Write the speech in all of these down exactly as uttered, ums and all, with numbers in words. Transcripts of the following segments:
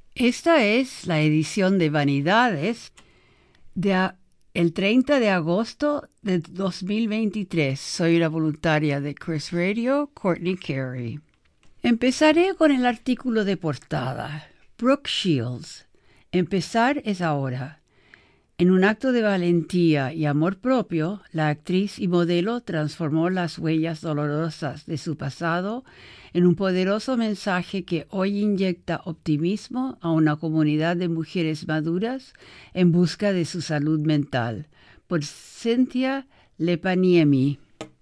Esta es la edición de Vanidades de a- el treinta de agosto de dos mil veintitrés. Soy una voluntaria de Chris Radio, Courtney Carey. Empezaré con el artículo de portada. Brooke Shields. Empezar es ahora. En un acto de valentía y amor propio, la actriz y modelo transformó las huellas dolorosas de su pasado en un poderoso mensaje que hoy inyecta optimismo a una comunidad de mujeres maduras en busca de su salud mental. Por Cynthia Lepaniemi.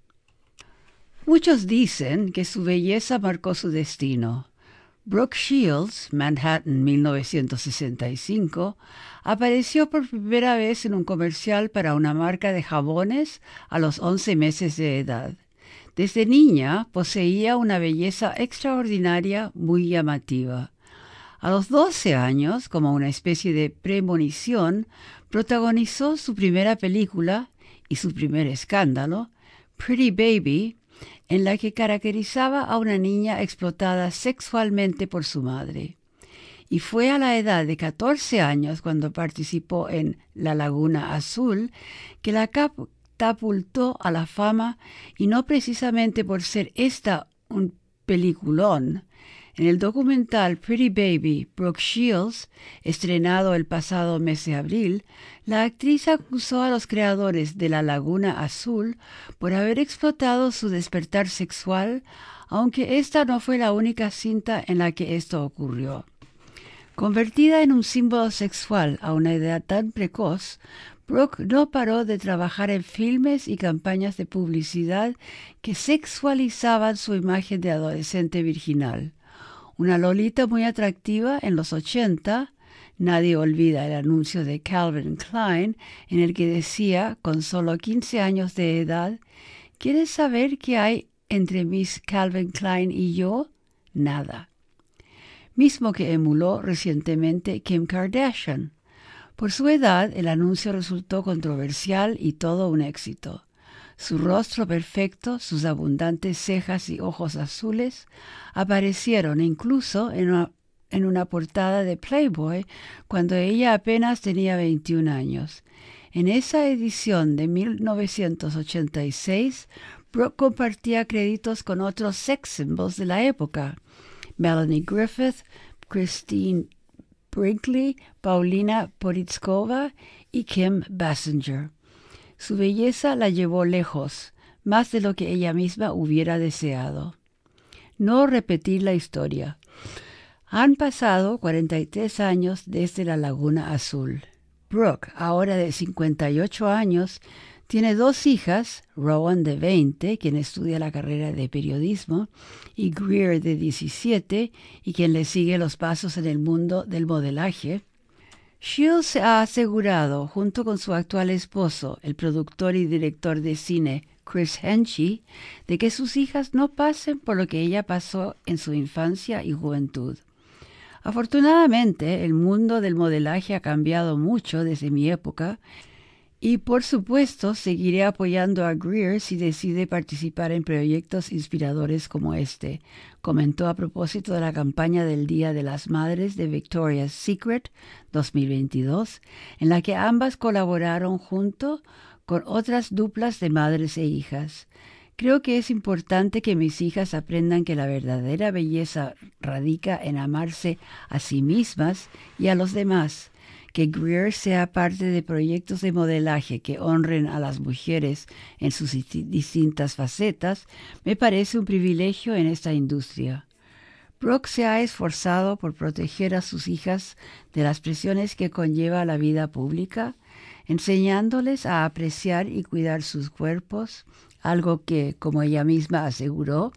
Muchos dicen que su belleza marcó su destino. Brooke Shields, Manhattan, mil novecientos sesenta y cinco, apareció por primera vez en un comercial para una marca de jabones a los once meses de edad. Desde niña poseía una belleza extraordinaria muy llamativa. A los doce años, como una especie de premonición, protagonizó su primera película y su primer escándalo, Pretty Baby, en la que caracterizaba a una niña explotada sexualmente por su madre. Y fue a la edad de catorce años, cuando participó en La Laguna Azul, que la catapultó a la fama, y no precisamente por ser esta un peliculón. En el documental Pretty Baby, Brooke Shields, estrenado el pasado mes de abril, la actriz acusó a los creadores de La Laguna Azul por haber explotado su despertar sexual, aunque esta no fue la única cinta en la que esto ocurrió. Convertida en un símbolo sexual a una edad tan precoz, Brooke no paró de trabajar en filmes y campañas de publicidad que sexualizaban su imagen de adolescente virginal. Una Lolita muy atractiva en los ochenta, nadie olvida el anuncio de Calvin Klein en el que decía, con solo quince años de edad, ¿quieres saber qué hay entre Miss Calvin Klein y yo? Nada. Mismo que emuló recientemente Kim Kardashian. Por su edad, el anuncio resultó controversial y todo un éxito. Su rostro perfecto, sus abundantes cejas y ojos azules aparecieron incluso en una, en una portada de Playboy cuando ella apenas tenía veintiún años. En esa edición de mil novecientos ochenta y seis, Brooke compartía créditos con otros sex symbols de la época: Melanie Griffith, Christine Brinkley, Paulina Porizkova y Kim Basinger. Su belleza la llevó lejos, más de lo que ella misma hubiera deseado. No repetir la historia. Han pasado cuarenta y tres años desde La Laguna Azul. Brooke, ahora de cincuenta y ocho años, tiene dos hijas, Rowan de veinte, quien estudia la carrera de periodismo, y Greer de diecisiete, y quien le sigue los pasos en el mundo del modelaje. Shields se ha asegurado, junto con su actual esposo, el productor y director de cine Chris Henchy, de que sus hijas no pasen por lo que ella pasó en su infancia y juventud. Afortunadamente, el mundo del modelaje ha cambiado mucho desde mi época, y por supuesto seguiré apoyando a Greer si decide participar en proyectos inspiradores como este, comentó a propósito de la campaña del Día de las Madres de Victoria's Secret dos mil veintidós, en la que ambas colaboraron junto con otras duplas de madres e hijas. Creo que es importante que mis hijas aprendan que la verdadera belleza radica en amarse a sí mismas y a los demás. Que Greer sea parte de proyectos de modelaje que honren a las mujeres en sus distintas facetas me parece un privilegio en esta industria. Brooke se ha esforzado por proteger a sus hijas de las presiones que conlleva la vida pública, enseñándoles a apreciar y cuidar sus cuerpos, algo que, como ella misma aseguró,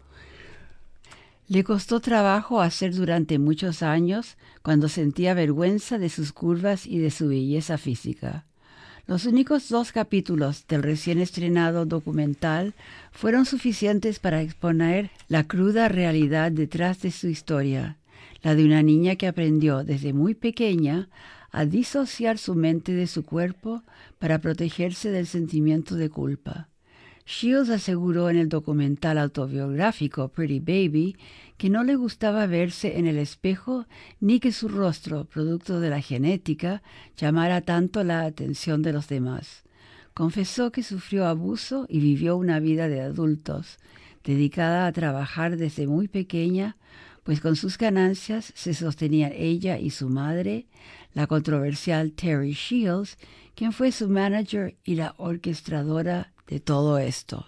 le costó trabajo hacer durante muchos años, cuando sentía vergüenza de sus curvas y de su belleza física. Los únicos dos capítulos del recién estrenado documental fueron suficientes para exponer la cruda realidad detrás de su historia, la de una niña que aprendió desde muy pequeña a disociar su mente de su cuerpo para protegerse del sentimiento de culpa. Shields aseguró en el documental autobiográfico Pretty Baby que no le gustaba verse en el espejo ni que su rostro, producto de la genética, llamara tanto la atención de los demás. Confesó que sufrió abuso y vivió una vida de adultos, dedicada a trabajar desde muy pequeña, pues con sus ganancias se sostenían ella y su madre, la controversial Terry Shields, quien fue su manager y la orquestadora de todo esto.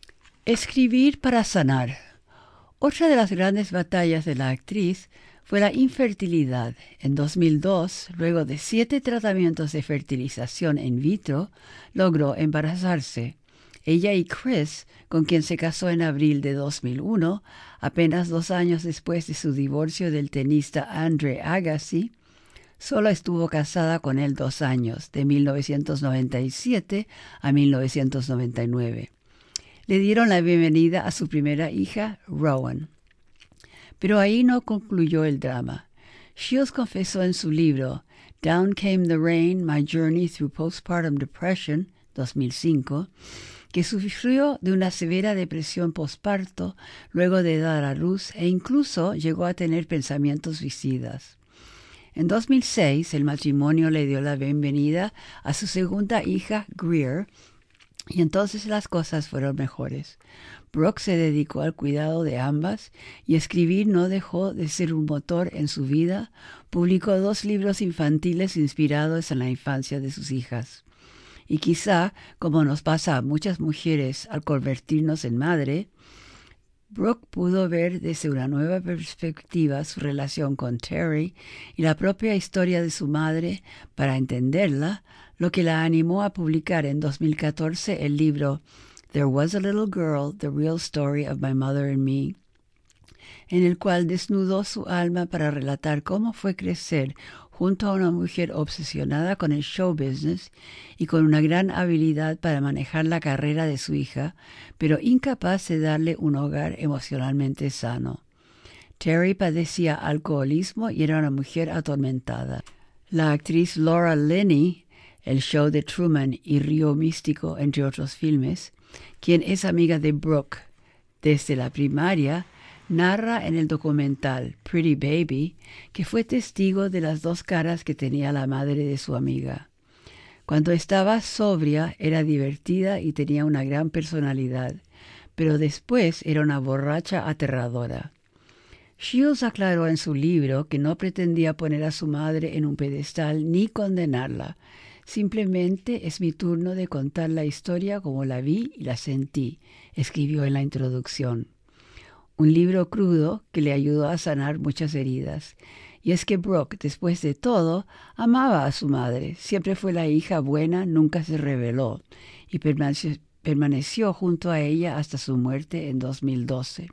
Escribir para sanar. Otra de las grandes batallas de la actriz fue la infertilidad. En dos mil dos, luego de siete tratamientos de fertilización in vitro, logró embarazarse. Ella y Chris, con quien se casó en abril de dos mil uno, apenas dos años después de su divorcio del tenista Andre Agassi, solo estuvo casada con él dos años, de mil novecientos noventa y siete a mil novecientos noventa y nueve. Le dieron la bienvenida a su primera hija, Rowan. Pero ahí no concluyó el drama. Shields confesó en su libro Down Came the Rain, My Journey Through Postpartum Depression, dos mil cinco, que sufrió de una severa depresión posparto luego de dar a luz e incluso llegó a tener pensamientos suicidas. En dos mil seis, el matrimonio le dio la bienvenida a su segunda hija, Greer, y entonces las cosas fueron mejores. Brooke se dedicó al cuidado de ambas y escribir no dejó de ser un motor en su vida. Publicó dos libros infantiles inspirados en la infancia de sus hijas. Y quizá, como nos pasa a muchas mujeres al convertirnos en madre, Brooke pudo ver desde una nueva perspectiva su relación con Terry y la propia historia de su madre para entenderla, lo que la animó a publicar en dos mil catorce el libro There Was a Little Girl, The Real Story of My Mother and Me, en el cual desnudó su alma para relatar cómo fue crecer junto a una mujer obsesionada con el show business y con una gran habilidad para manejar la carrera de su hija, pero incapaz de darle un hogar emocionalmente sano. Terry padecía alcoholismo y era una mujer atormentada. La actriz Laura Linney, El show de Truman y Río Místico, entre otros filmes, quien es amiga de Brooke desde la primaria, narra en el documental Pretty Baby que fue testigo de las dos caras que tenía la madre de su amiga. Cuando estaba sobria era divertida y tenía una gran personalidad, pero después era una borracha aterradora. Shields aclaró en su libro que no pretendía poner a su madre en un pedestal ni condenarla. Simplemente es mi turno de contar la historia como la vi y la sentí, escribió en la introducción. Un libro crudo que le ayudó a sanar muchas heridas. Y es que Brooke, después de todo, amaba a su madre. Siempre fue la hija buena, nunca se rebeló y permaneció, permaneció junto a ella hasta su muerte en dos mil doce.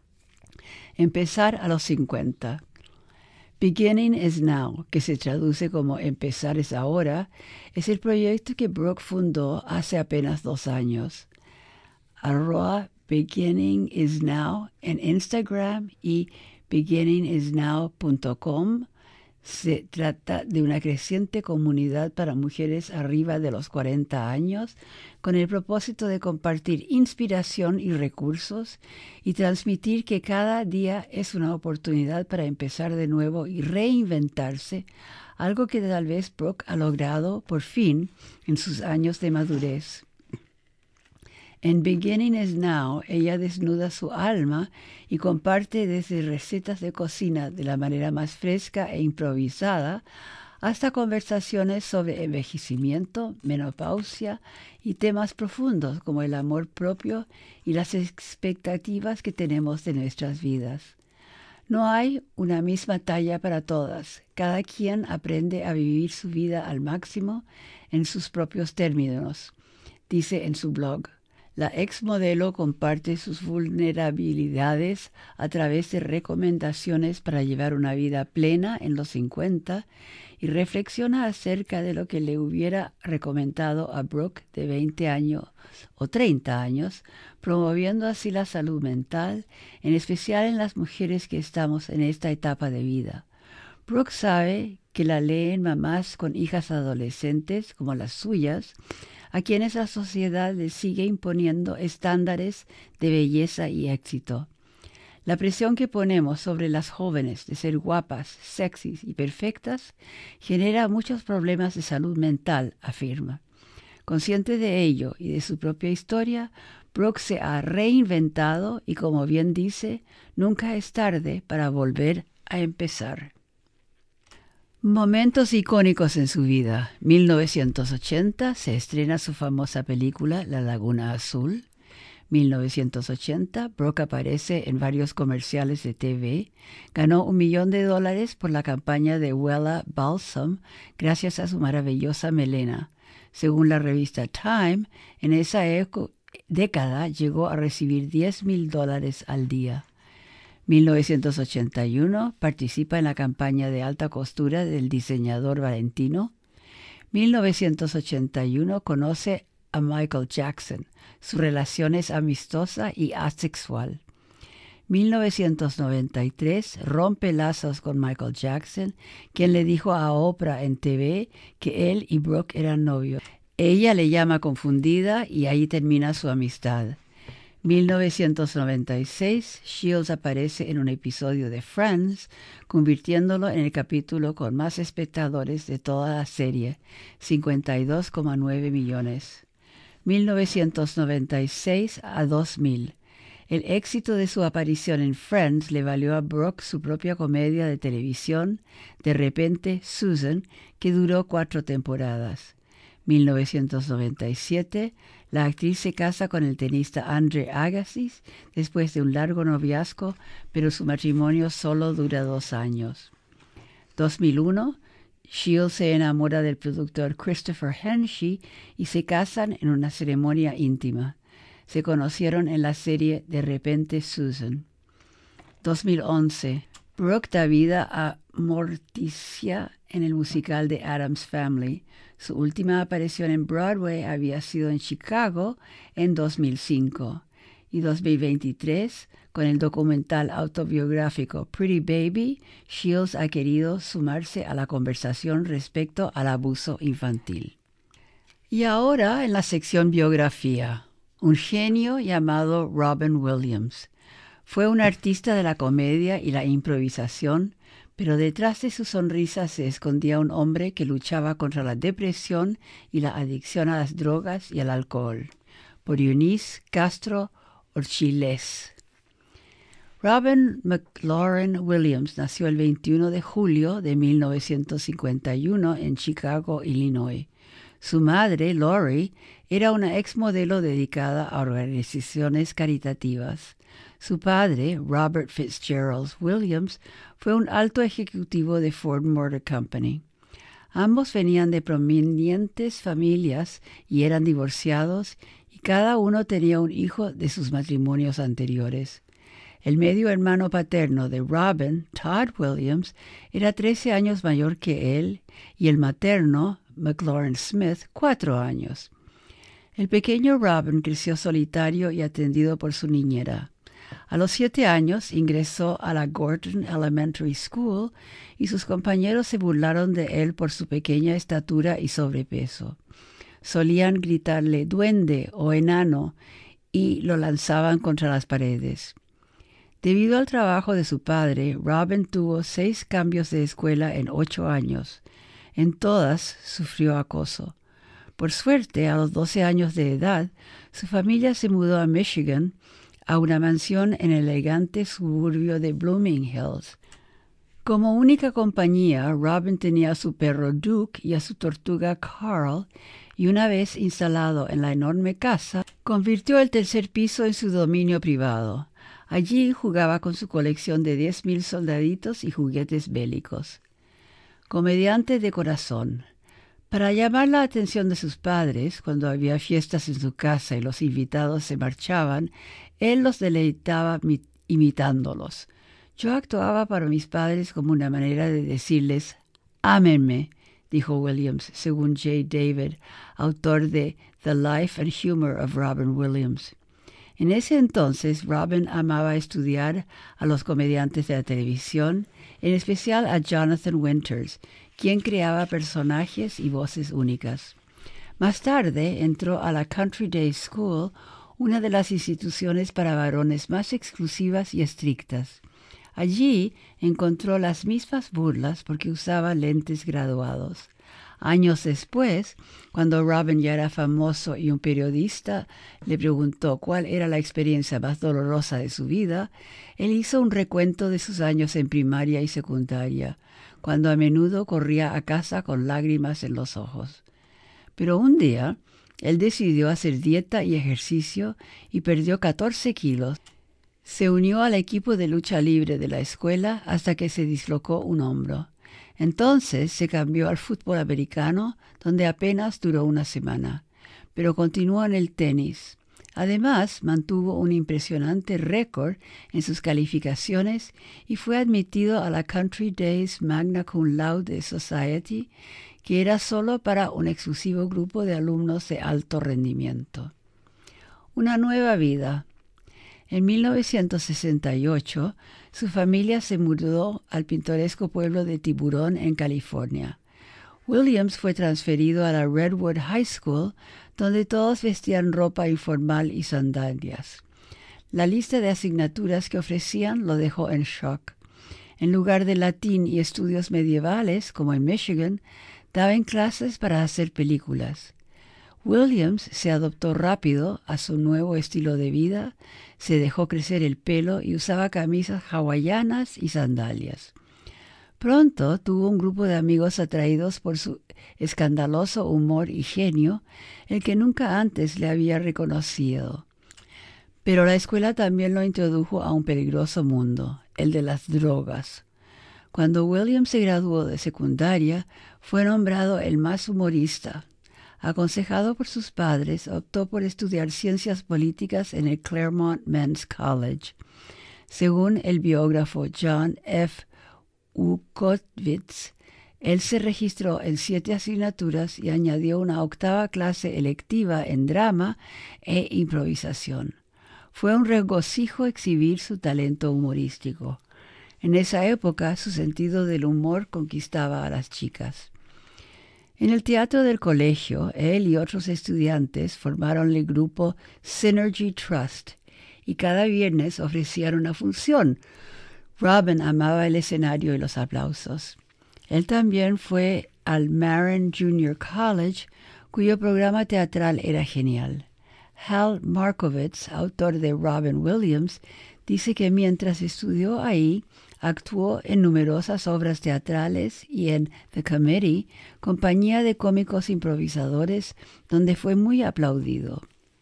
Empezar a los cincuenta. Beginning is Now, que se traduce como Empezar es ahora, es el proyecto que Brooke fundó hace apenas dos años. Arroba Beginning is Now en Instagram y beginning is now punto com. Se trata de una creciente comunidad para mujeres arriba de los cuarenta años con el propósito de compartir inspiración y recursos y transmitir que cada día es una oportunidad para empezar de nuevo y reinventarse, algo que tal vez Brooke ha logrado por fin en sus años de madurez. En Beginning is Now, ella desnuda su alma y comparte desde recetas de cocina de la manera más fresca e improvisada hasta conversaciones sobre envejecimiento, menopausia y temas profundos como el amor propio y las expectativas que tenemos de nuestras vidas. No hay una misma talla para todas. Cada quien aprende a vivir su vida al máximo en sus propios términos, dice en su blog. La exmodelo comparte sus vulnerabilidades a través de recomendaciones para llevar una vida plena en los cincuenta y reflexiona acerca de lo que le hubiera recomendado a Brooke de veinte años o treinta años, promoviendo así la salud mental, en especial en las mujeres que estamos en esta etapa de vida. Brooke sabe que la leen mamás con hijas adolescentes como las suyas, a quienes la sociedad les sigue imponiendo estándares de belleza y éxito. La presión que ponemos sobre las jóvenes de ser guapas, sexys y perfectas genera muchos problemas de salud mental, afirma. Consciente de ello y de su propia historia, Brooke se ha reinventado y, como bien dice, nunca es tarde para volver a empezar. Momentos icónicos en su vida. mil novecientos ochenta se estrena su famosa película La Laguna Azul. mil novecientos ochenta, Brooke aparece en varios comerciales de T V. Ganó un millón de dólares por la campaña de Wella Balsam gracias a su maravillosa melena. Según la revista Time, en esa década llegó a recibir diez mil dólares al día. mil novecientos ochenta y uno participa en la campaña de alta costura del diseñador Valentino. mil novecientos ochenta y uno conoce a Michael Jackson. Su relación es amistosa y asexual. mil novecientos noventa y tres rompe lazos con Michael Jackson, quien le dijo a Oprah en T V que él y Brooke eran novios. Ella le llama confundida y ahí termina su amistad. mil novecientos noventa y seis, Shields aparece en un episodio de Friends, convirtiéndolo en el capítulo con más espectadores de toda la serie, cincuenta y dos coma nueve millones. mil novecientos noventa y seis a dos mil. El éxito de su aparición en Friends le valió a Brooke su propia comedia de televisión, De repente, Susan, que duró cuatro temporadas. mil novecientos noventa y siete, la actriz se casa con el tenista Andre Agassi después de un largo noviazgo, pero su matrimonio solo dura dos años. dos mil uno, Shields se enamora del productor Christopher Henshey y se casan en una ceremonia íntima. Se conocieron en la serie De repente, Susan. dos mil once, Brooke da vida a Morticia en el musical de Addams Family. Su última aparición en Broadway había sido en Chicago en dos mil cinco. Y dos mil veintitrés, con el documental autobiográfico Pretty Baby, Shields ha querido sumarse a la conversación respecto al abuso infantil. Y ahora en la sección biografía, un genio llamado Robin Williams. Fue un artista de la comedia y la improvisación, pero detrás de su sonrisa se escondía un hombre que luchaba contra la depresión y la adicción a las drogas y al alcohol. Por Eunice Castro Orchilés. Robin McLaurin Williams nació el veintiuno de julio de mil novecientos cincuenta y uno en Chicago, Illinois. Su madre, Lori, era una exmodelo dedicada a organizaciones caritativas. Su padre, Robert Fitzgerald Williams, fue un alto ejecutivo de Ford Motor Company. Ambos venían de prominentes familias y eran divorciados, y cada uno tenía un hijo de sus matrimonios anteriores. El medio hermano paterno de Robin, Todd Williams, era trece años mayor que él, y el materno, McLaurin Smith, cuatro años. El pequeño Robin creció solitario y atendido por su niñera. A los siete años ingresó a la Gordon Elementary School y sus compañeros se burlaron de él por su pequeña estatura y sobrepeso. Solían gritarle duende o enano y lo lanzaban contra las paredes. Debido al trabajo de su padre, Robin tuvo seis cambios de escuela en ocho años. En todas sufrió acoso. Por suerte, a los doce años de edad, su familia se mudó a Michigan, a una mansión en el elegante suburbio de Blooming Hills. Como única compañía, Robin tenía a su perro Duke y a su tortuga Carl, y una vez instalado en la enorme casa, convirtió el tercer piso en su dominio privado. Allí jugaba con su colección de diez mil soldaditos y juguetes bélicos. Comediante de corazón. Para llamar la atención de sus padres, cuando había fiestas en su casa y los invitados se marchaban, él los deleitaba imitándolos. Yo actuaba para mis padres como una manera de decirles, ámenme, dijo Williams, según J. David, autor de The Life and Humor of Robin Williams. En ese entonces, Robin amaba estudiar a los comediantes de la televisión, en especial a Jonathan Winters, quien creaba personajes y voces únicas. Más tarde entró a la Country Day School, una de las instituciones para varones más exclusivas y estrictas. Allí encontró las mismas burlas porque usaba lentes graduados. Años después, cuando Robin ya era famoso y un periodista le preguntó cuál era la experiencia más dolorosa de su vida, él hizo un recuento de sus años en primaria y secundaria, cuando a menudo corría a casa con lágrimas en los ojos. Pero un día, él decidió hacer dieta y ejercicio y perdió catorce kilos. Se unió al equipo de lucha libre de la escuela hasta que se dislocó un hombro. Entonces se cambió al fútbol americano, donde apenas duró una semana, pero continuó en el tenis. Además, mantuvo un impresionante récord en sus calificaciones y fue admitido a la Country Days Magna Cum Laude Society, que era solo para un exclusivo grupo de alumnos de alto rendimiento. Una nueva vida. En mil novecientos sesenta y ocho, su familia se mudó al pintoresco pueblo de Tiburón, en California. Williams fue transferido a la Redwood High School, donde todos vestían ropa informal y sandalias. La lista de asignaturas que ofrecían lo dejó en shock. En lugar de latín y estudios medievales, como en Michigan, daban clases para hacer películas. Williams se adaptó rápido a su nuevo estilo de vida, se dejó crecer el pelo y usaba camisas hawaianas y sandalias. Pronto tuvo un grupo de amigos atraídos por su escandaloso humor y genio, el que nunca antes le había reconocido. Pero la escuela también lo introdujo a un peligroso mundo, el de las drogas. Cuando Williams se graduó de secundaria, fue nombrado el más humorista. Aconsejado por sus padres, optó por estudiar ciencias políticas en el Claremont Men's College. Según el biógrafo John F. Ukowitz, él se registró en siete asignaturas y añadió una octava clase electiva en drama e improvisación. Fue un regocijo exhibir su talento humorístico. En esa época, su sentido del humor conquistaba a las chicas. En el teatro del colegio, él y otros estudiantes formaron el grupo Synergy Trust y cada viernes ofrecían una función. Robin amaba el escenario y los aplausos. Él también fue al Marin Junior College, cuyo programa teatral era genial. Hal Markovitz, autor de Robin Williams, dice que mientras estudió ahí, actuó en numerosas obras teatrales y en The Committee, compañía de cómicos improvisadores, donde fue muy aplaudido.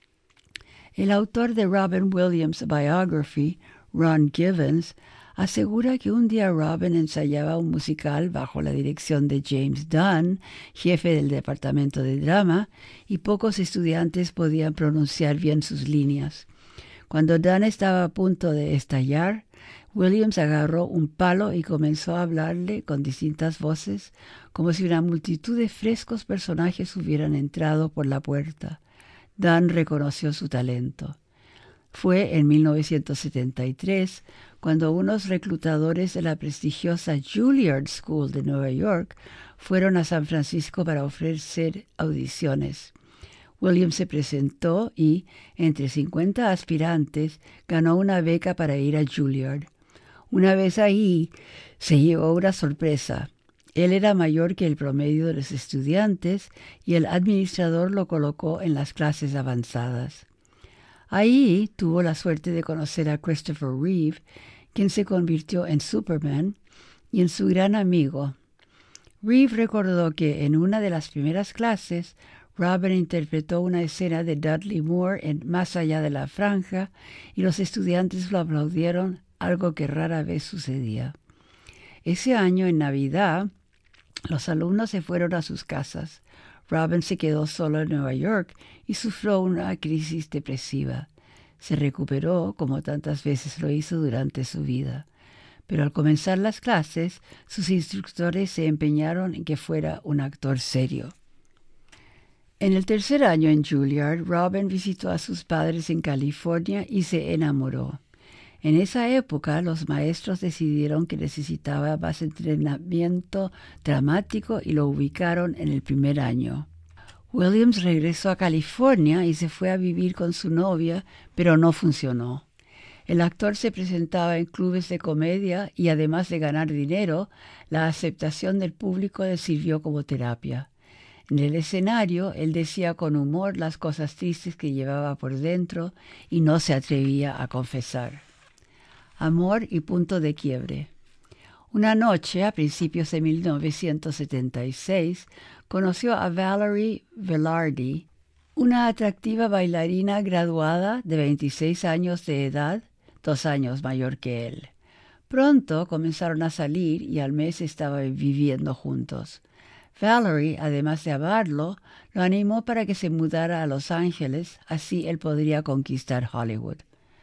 El autor de Robin Williams' Biography, Ron Givens, asegura que un día Robin ensayaba un musical bajo la dirección de James Dunn, jefe del departamento de drama, y pocos estudiantes podían pronunciar bien sus líneas. Cuando Dunn estaba a punto de estallar, Williams agarró un palo y comenzó a hablarle con distintas voces, como si una multitud de frescos personajes hubieran entrado por la puerta. Dunn reconoció su talento. Fue en mil novecientos setenta y tres cuando unos reclutadores de la prestigiosa Juilliard School de Nueva York fueron a San Francisco para ofrecer audiciones. Williams se presentó y, entre cincuenta aspirantes, ganó una beca para ir a Juilliard. Una vez ahí, se llevó una sorpresa. Él era mayor que el promedio de los estudiantes y el administrador lo colocó en las clases avanzadas. Ahí tuvo la suerte de conocer a Christopher Reeve, quien se convirtió en Superman y en su gran amigo. Reeve recordó que en una de las primeras clases, Robin interpretó una escena de Dudley Moore en Más allá de la franja y los estudiantes lo aplaudieron, algo que rara vez sucedía. Ese año, en Navidad, los alumnos se fueron a sus casas. Robin se quedó solo en Nueva York y sufrió una crisis depresiva. Se recuperó, como tantas veces lo hizo durante su vida. Pero al comenzar las clases, sus instructores se empeñaron en que fuera un actor serio. En el tercer año en Juilliard, Robin visitó a sus padres en California y se enamoró. En esa época, los maestros decidieron que necesitaba más entrenamiento dramático y lo ubicaron en el primer año. Williams regresó a California y se fue a vivir con su novia, pero no funcionó. El actor se presentaba en clubes de comedia y además de ganar dinero, la aceptación del público le sirvió como terapia. En el escenario, él decía con humor las cosas tristes que llevaba por dentro y no se atrevía a confesar. Amor y punto de quiebre. Una noche, a principios de mil novecientos setenta y seis, conoció a Valerie Velarde, una atractiva bailarina graduada de veintiséis años de edad, dos años mayor que él. Pronto comenzaron a salir y al mes estaban viviendo juntos. Valerie, además de amarlo, lo animó para que se mudara a Los Ángeles, así él podría conquistar Hollywood.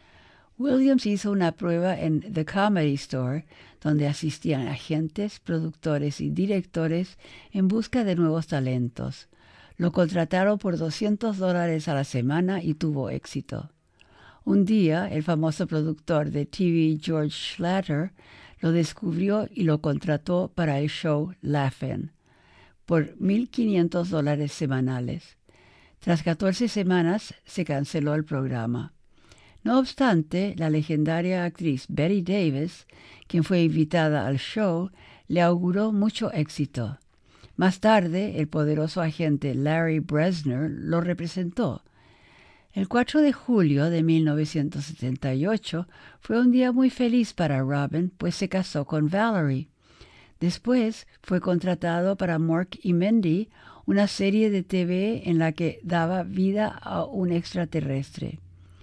Williams hizo una prueba en The Comedy Store, donde asistían agentes, productores y directores en busca de nuevos talentos. Lo contrataron por doscientos dólares a la semana y tuvo éxito. Un día, el famoso productor de T V George Schlatter lo descubrió y lo contrató para el show Laugh-In por mil quinientos dólares semanales. Tras catorce semanas se canceló el programa. No obstante, la legendaria actriz Bette Davis, quien fue invitada al show, le auguró mucho éxito. Más tarde, el poderoso agente Larry Bresner lo representó. El cuatro de julio de mil novecientos setenta y ocho fue un día muy feliz para Robin, pues se casó con Valerie. Después fue contratado para Mork y Mindy, una serie de T V en la que daba vida a un extraterrestre.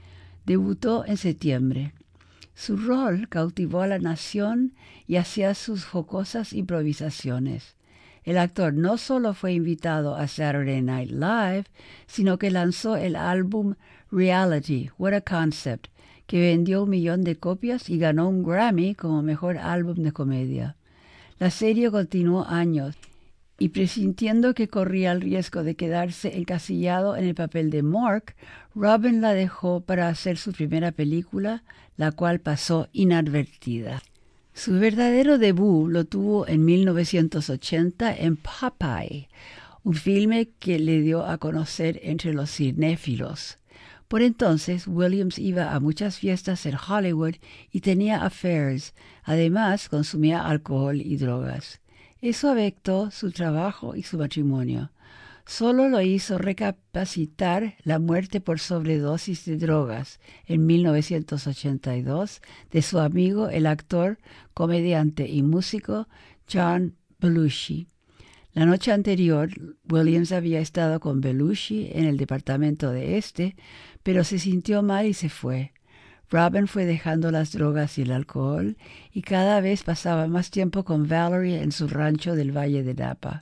Debutó en septiembre. Su rol cautivó a la nación y hacía sus jocosas improvisaciones. El actor no solo fue invitado a Saturday Night Live, sino que lanzó el álbum Reality, What a Concept, que vendió un millón de copias y ganó un Grammy como mejor álbum de comedia. La serie continuó años y presintiendo que corría el riesgo de quedarse encasillado en el papel de Mork, Robin la dejó para hacer su primera película, la cual pasó inadvertida. Su verdadero debut lo tuvo en mil novecientos ochenta en Popeye, un filme que le dio a conocer entre los cinéfilos. Por entonces, Williams iba a muchas fiestas en Hollywood y tenía affairs. Además, consumía alcohol y drogas. Eso afectó su trabajo y su matrimonio. Solo lo hizo recapacitar la muerte por sobredosis de drogas en mil novecientos ochenta y dos de su amigo, el actor, comediante y músico John Belushi. La noche anterior, Williams había estado con Belushi en el departamento de este, pero se sintió mal y se fue. Robin fue dejando las drogas y el alcohol y cada vez pasaba más tiempo con Valerie en su rancho del Valle de Napa.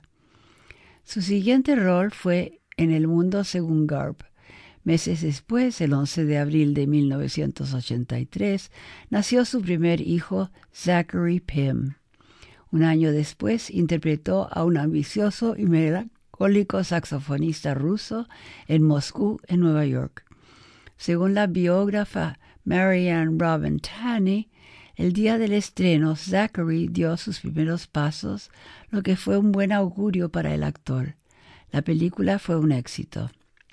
Su siguiente rol fue en El Mundo según Garp. Meses después, el once de abril de mil novecientos ochenta y tres, nació su primer hijo, Zachary Pym. Un año después, interpretó a un ambicioso y melancólico saxofonista ruso en Moscú, en Nueva York. Según la biógrafa Marianne Robin Taney, el día del estreno, Zachary dio sus primeros pasos, lo que fue un buen augurio para el actor. La película fue un éxito.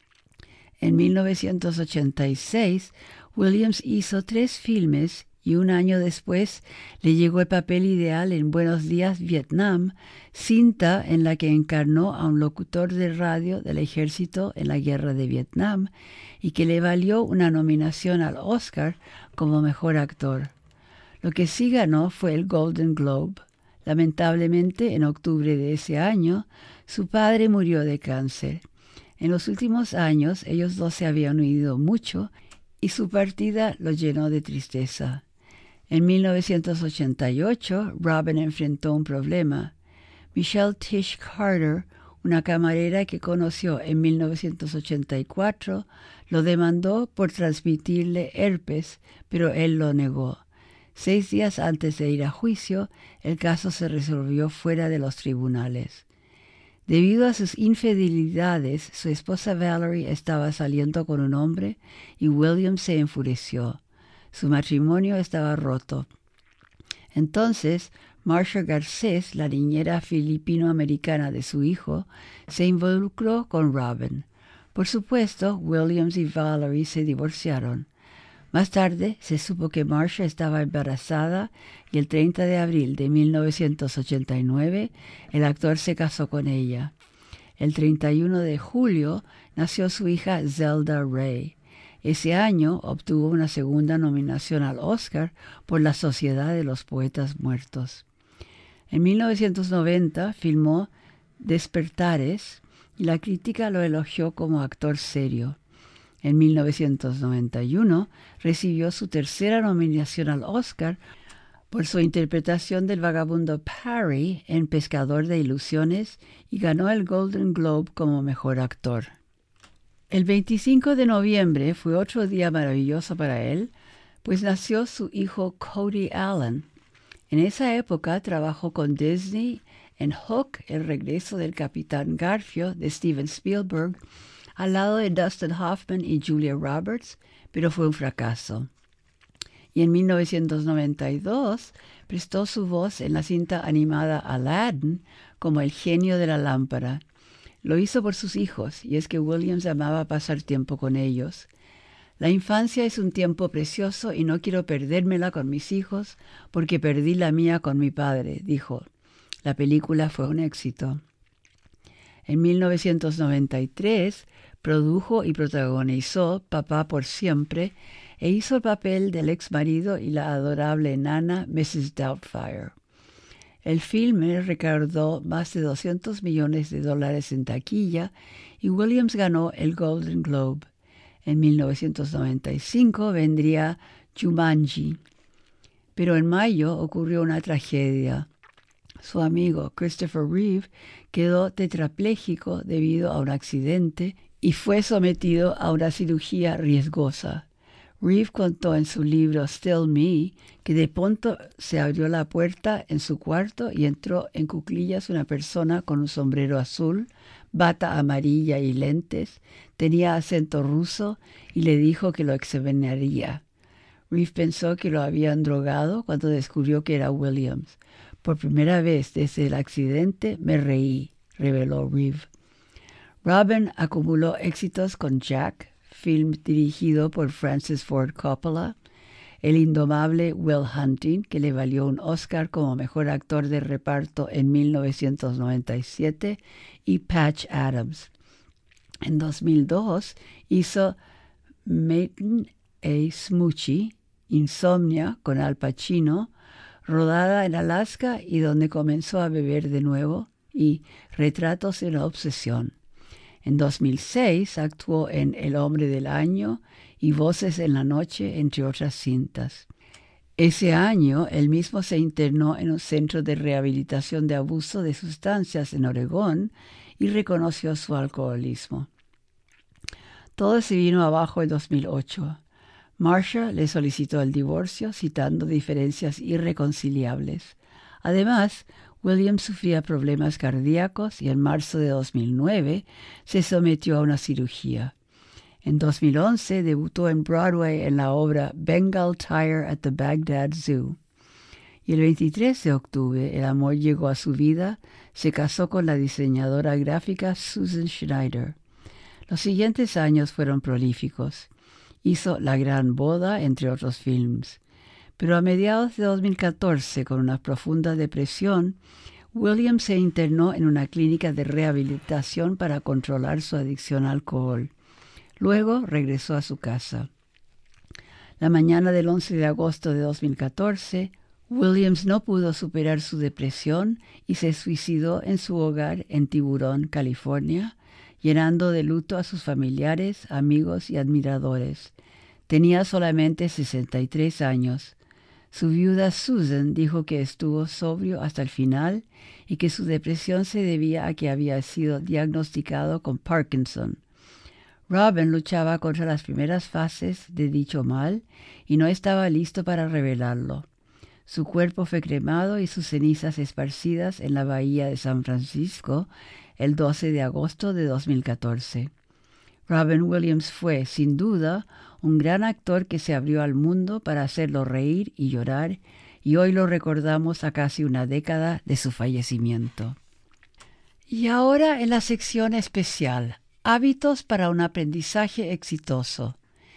En mil novecientos ochenta y seis, Williams hizo tres filmes y un año después le llegó el papel ideal en Buenos Días, Vietnam, cinta en la que encarnó a un locutor de radio del ejército en la guerra de Vietnam y que le valió una nominación al Oscar como mejor actor. Lo que sí ganó fue el Golden Globe. Lamentablemente, en octubre de ese año, su padre murió de cáncer. En los últimos años, ellos dos se habían unido mucho y su partida lo llenó de tristeza. En mil novecientos ochenta y ocho, Robin enfrentó un problema. Michelle Tish Carter, una camarera que conoció en mil novecientos ochenta y cuatro, lo demandó por transmitirle herpes, pero él lo negó. Seis días antes de ir a juicio, el caso se resolvió fuera de los tribunales. Debido a sus infidelidades, su esposa Valerie estaba saliendo con un hombre y Williams se enfureció. Su matrimonio estaba roto. Entonces, Marcia Garcés, la niñera filipino-americana de su hijo, se involucró con Robin. Por supuesto, Williams y Valerie se divorciaron. Más tarde se supo que Marcia estaba embarazada y el treinta de abril de mil novecientos ochenta y nueve el actor se casó con ella. El treinta y uno de julio nació su hija Zelda Ray. Ese año obtuvo una segunda nominación al Oscar por La Sociedad de los Poetas Muertos. En mil novecientos noventa filmó Despertares y la crítica lo elogió como actor serio. En mil novecientos noventa y uno recibió su tercera nominación al Oscar por su interpretación del vagabundo Parry en Pescador de Ilusiones y ganó el Golden Globe como mejor actor. El veinticinco de noviembre fue otro día maravilloso para él, pues nació su hijo Cody Allen. En esa época trabajó con Disney en Hook, el regreso del Capitán Garfio de Steven Spielberg, al lado de Dustin Hoffman y Julia Roberts, pero fue un fracaso. Y en mil novecientos noventa y dos prestó su voz en la cinta animada Aladdin como el genio de la lámpara. Lo hizo por sus hijos, y es que Williams amaba pasar tiempo con ellos. La infancia es un tiempo precioso y no quiero perdérmela con mis hijos porque perdí la mía con mi padre, dijo. La película fue un éxito. En mil novecientos noventa y tres produjo y protagonizó Papá por Siempre e hizo el papel del ex marido y la adorable nana missus Doubtfire. El filme recaudó más de doscientos millones de dólares en taquilla y Williams ganó el Golden Globe. En mil novecientos noventa y cinco vendría Jumanji. Pero en mayo ocurrió una tragedia. Su amigo Christopher Reeve quedó tetrapléjico debido a un accidente y fue sometido a una cirugía riesgosa. Reeve contó en su libro Still Me que de pronto se abrió la puerta en su cuarto y entró en cuclillas una persona con un sombrero azul, bata amarilla y lentes, tenía acento ruso y le dijo que lo examinaría. Reeve pensó que lo habían drogado cuando descubrió que era Williams. Por primera vez desde el accidente me reí, reveló Reeve. Robin acumuló éxitos con Jack, film dirigido por Francis Ford Coppola, el indomable Will Hunting, que le valió un Oscar como mejor actor de reparto en mil novecientos noventa y siete, y Patch Adams. En dos mil dos hizo Maiten a Smoochie, Insomnia con Al Pacino, rodada en Alaska y donde comenzó a beber de nuevo, y Retratos de una obsesión. En dos mil seis actuó en El hombre del año y Voces en la noche, entre otras cintas. Ese año, él mismo se internó en un centro de rehabilitación de abuso de sustancias en Oregón y reconoció su alcoholismo. Todo se vino abajo en dos mil ocho. Marcia le solicitó el divorcio, citando diferencias irreconciliables. Además, Williams sufría problemas cardíacos y en marzo de dos mil nueve se sometió a una cirugía. En dos mil once debutó en Broadway en la obra Bengal Tiger at the Baghdad Zoo. Y el veintitrés de octubre el amor llegó a su vida, se casó con la diseñadora gráfica Susan Schneider. Los siguientes años fueron prolíficos. Hizo La Gran Boda, entre otros films. Pero a mediados de dos mil catorce, con una profunda depresión, Williams se internó en una clínica de rehabilitación para controlar su adicción al alcohol. Luego regresó a su casa. La mañana del once de agosto de dos mil catorce, Williams no pudo superar su depresión y se suicidó en su hogar en Tiburón, California, llenando de luto a sus familiares, amigos y admiradores. Tenía solamente sesenta y tres años. Su viuda Susan dijo que estuvo sobrio hasta el final y que su depresión se debía a que había sido diagnosticado con Parkinson. Robin luchaba contra las primeras fases de dicho mal y no estaba listo para revelarlo. Su cuerpo fue cremado y sus cenizas esparcidas en la bahía de San Francisco el doce de agosto de dos mil catorce. Robin Williams fue, sin duda, un gran actor que se abrió al mundo para hacerlo reír y llorar y hoy lo recordamos a casi una década de su fallecimiento. Y ahora en la sección especial, hábitos para un aprendizaje exitoso.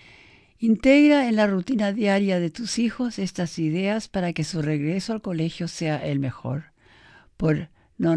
Integra en la rutina diaria de tus hijos estas ideas para que su regreso al colegio sea el mejor. Por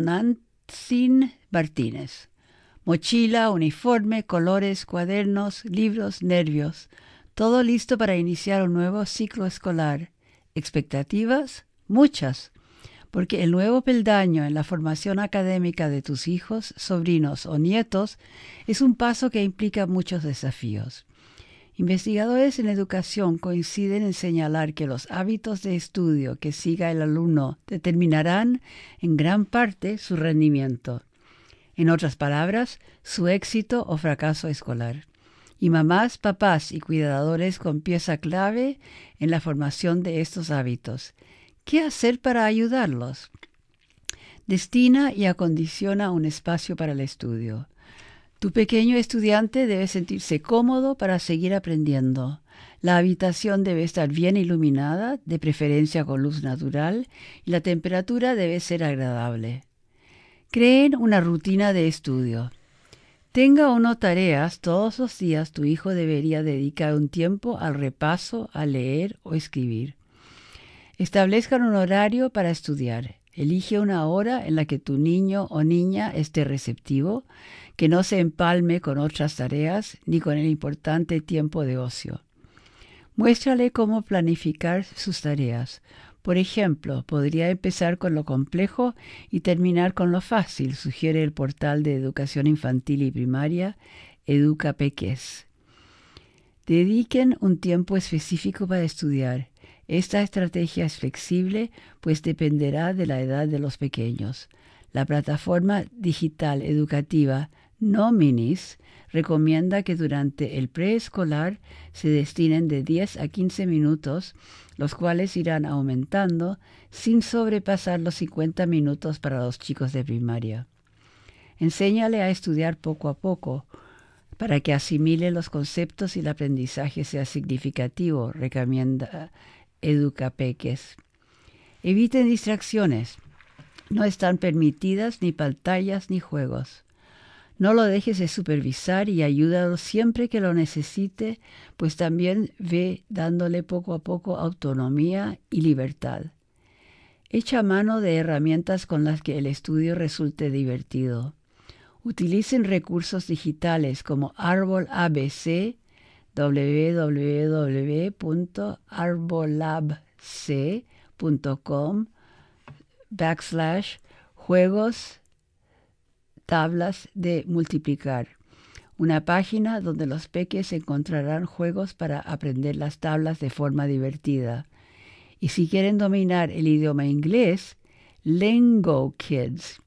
Nonantzin Martínez. Mochila, uniforme, colores, cuadernos, libros, nervios. Todo listo para iniciar un nuevo ciclo escolar. ¿Expectativas? Muchas. Porque el nuevo peldaño en la formación académica de tus hijos, sobrinos o nietos es un paso que implica muchos desafíos. Investigadores en educación coinciden en señalar que los hábitos de estudio que siga el alumno determinarán en gran parte su rendimiento. En otras palabras, su éxito o fracaso escolar. Y mamás, papás y cuidadores con pieza clave en la formación de estos hábitos. ¿Qué hacer para ayudarlos? Destina y acondiciona un espacio para el estudio. Tu pequeño estudiante debe sentirse cómodo para seguir aprendiendo. La habitación debe estar bien iluminada, de preferencia con luz natural, y la temperatura debe ser agradable. Creen una rutina de estudio. Tenga o no tareas, todos los días tu hijo debería dedicar un tiempo al repaso, a leer o escribir. Establezcan un horario para estudiar. Elige una hora en la que tu niño o niña esté receptivo, que no se empalme con otras tareas ni con el importante tiempo de ocio. Muéstrale cómo planificar sus tareas. Por ejemplo, podría empezar con lo complejo y terminar con lo fácil, sugiere el portal de educación infantil y primaria EducaPeques. Dediquen un tiempo específico para estudiar. Esta estrategia es flexible, pues dependerá de la edad de los pequeños. La plataforma digital educativa Nominis recomienda que durante el preescolar se destinen de diez a quince minutos, los cuales irán aumentando sin sobrepasar los cincuenta minutos para los chicos de primaria. Enséñale a estudiar poco a poco, para que asimile los conceptos y el aprendizaje sea significativo, recomienda EducaPeques. Eviten distracciones. No están permitidas ni pantallas ni juegos. No lo dejes de supervisar y ayúdalo siempre que lo necesite, pues también ve dándole poco a poco autonomía y libertad. Echa mano de herramientas con las que el estudio resulte divertido. Utilicen recursos digitales como Árbol A B C, w w w punto arbolabc punto com backslash juegos tablas de multiplicar, una página donde los peques encontrarán juegos para aprender las tablas de forma divertida. Y si quieren dominar el idioma inglés, Lingo Kids,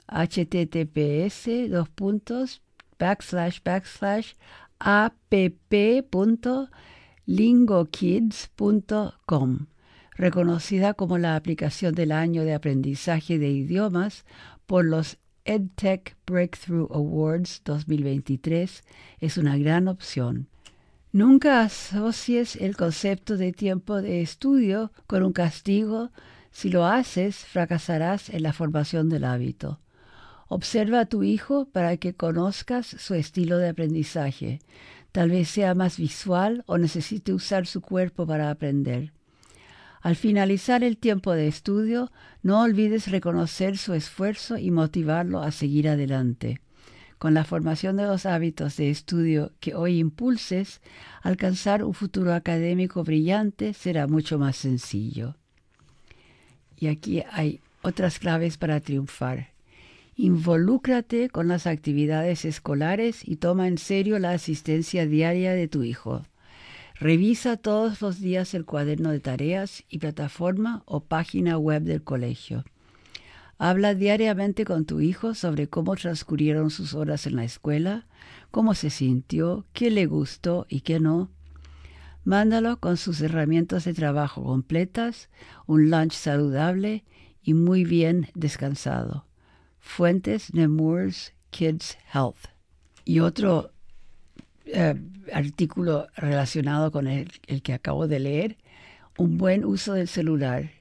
https dos puntos backslash backslash app punto lingokids punto com, reconocida como la aplicación del año de aprendizaje de idiomas por los EdTech Breakthrough Awards dos mil veintitrés, es una gran opción. Nunca asocies el concepto de tiempo de estudio con un castigo. Si lo haces, fracasarás en la formación del hábito. Observa a tu hijo para que conozcas su estilo de aprendizaje. Tal vez sea más visual o necesite usar su cuerpo para aprender. Al finalizar el tiempo de estudio, no olvides reconocer su esfuerzo y motivarlo a seguir adelante. Con la formación de los hábitos de estudio que hoy impulses, alcanzar un futuro académico brillante será mucho más sencillo. Y aquí hay otras claves para triunfar. Involúcrate con las actividades escolares y toma en serio la asistencia diaria de tu hijo. Revisa todos los días el cuaderno de tareas y plataforma o página web del colegio. Habla diariamente con tu hijo sobre cómo transcurrieron sus horas en la escuela, cómo se sintió, qué le gustó y qué no. Mándalo con sus herramientas de trabajo completas, un lunch saludable y muy bien descansado. Fuentes Nemours Kids Health. Y otro eh, artículo relacionado con el, el que acabo de leer, un buen uso del celular.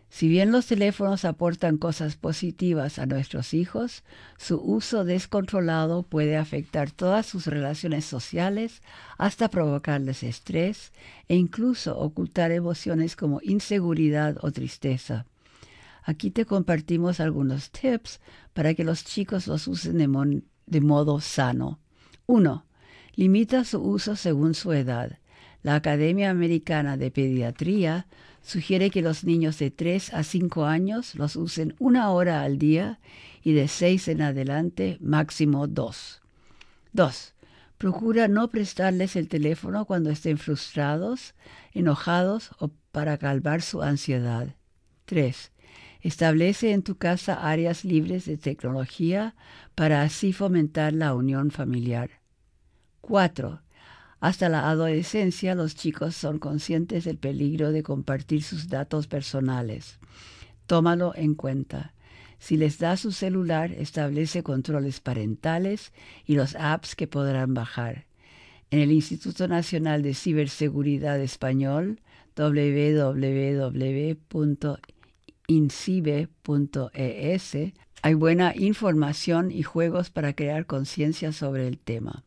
Si bien los teléfonos aportan cosas positivas a nuestros hijos, su uso descontrolado puede afectar todas sus relaciones sociales hasta provocarles estrés e incluso ocultar emociones como inseguridad o tristeza. Aquí te compartimos algunos tips para que los chicos los usen de, mon- de modo sano. uno. Limita su uso según su edad. La Academia Americana de Pediatría sugiere que los niños de tres a cinco años los usen una hora al día y de seis en adelante máximo dos. dos. Procura no prestarles el teléfono cuando estén frustrados, enojados o para calmar su ansiedad. tres. Establece en tu casa áreas libres de tecnología para así fomentar la unión familiar. cuatro. Hasta la adolescencia, los chicos son conscientes del peligro de compartir sus datos personales. Tómalo en cuenta. Si les das su celular, establece controles parentales y los apps que podrán bajar. En el Instituto Nacional de Ciberseguridad Español, w w w punto incibe punto e s, hay buena información y juegos para crear conciencia sobre el tema.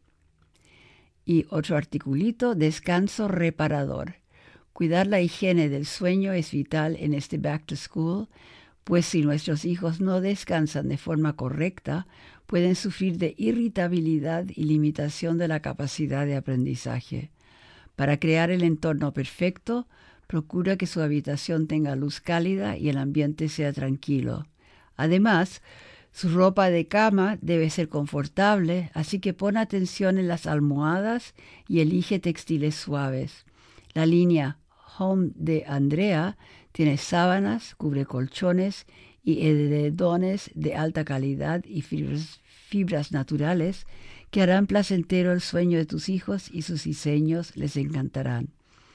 Y otro articulito, descanso reparador. Cuidar la higiene del sueño es vital en este back to school, pues si nuestros hijos no descansan de forma correcta, pueden sufrir de irritabilidad y limitación de la capacidad de aprendizaje. Para crear el entorno perfecto, procura que su habitación tenga luz cálida y el ambiente sea tranquilo. Además, su ropa de cama debe ser confortable, así que pon atención en las almohadas y elige textiles suaves. La línea Home de Andrea tiene sábanas, cubrecolchones y edredones de alta calidad y fibras, fibras naturales que harán placentero el sueño de tus hijos y sus diseños les encantarán.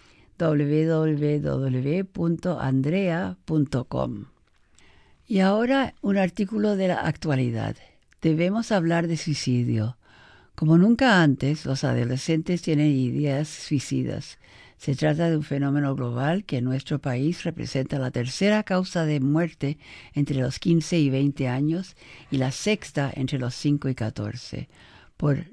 w w w punto andrea punto com. Y ahora un artículo de la actualidad. Debemos hablar de suicidio. Como nunca antes, los adolescentes tienen ideas suicidas. Se trata de un fenómeno global que en nuestro país representa la tercera causa de muerte entre los quince y veinte años y la sexta entre los cinco y catorce, por